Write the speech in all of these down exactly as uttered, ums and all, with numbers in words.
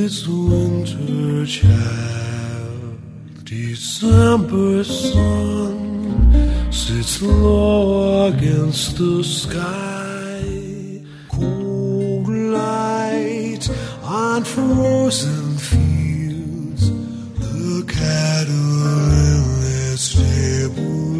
this winter child. December sun sits low against the sky. Cold light on frozen fields. The cattle in their stable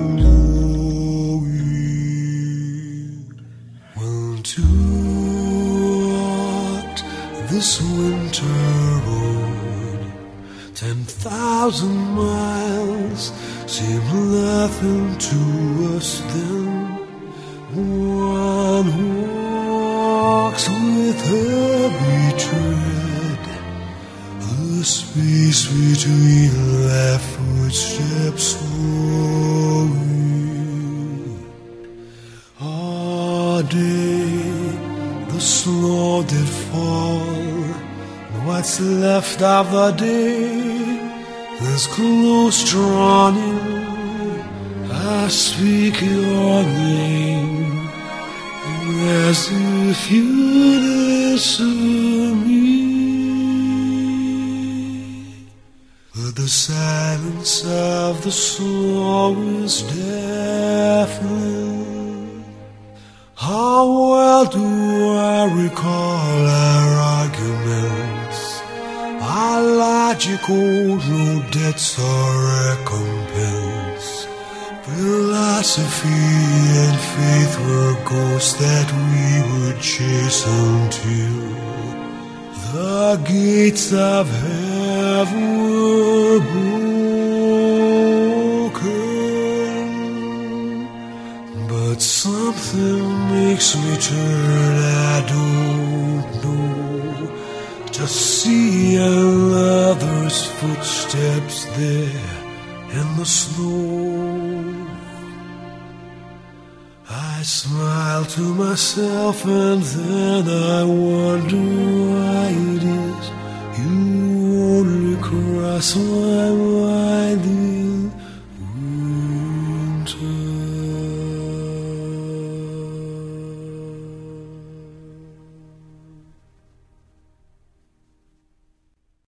lowing. Well, too hot this winter road. Ten thousand miles seem nothing to us then. One walks with heavy tread, the space between their footsteps flowing. All day the snow did fall, what's left of the day is close drawn in. I speak your name as if you listen me. But the silence of the snow is deafening. How well do I recall our arguments, our logical no debts or recompense. Philosophy and faith were ghosts that we would chase until the gates of heaven were broken. But something makes me turn, I don't know, to see another's footsteps there in the snow. I smile to myself and then I wonder why it is you only cross my mind.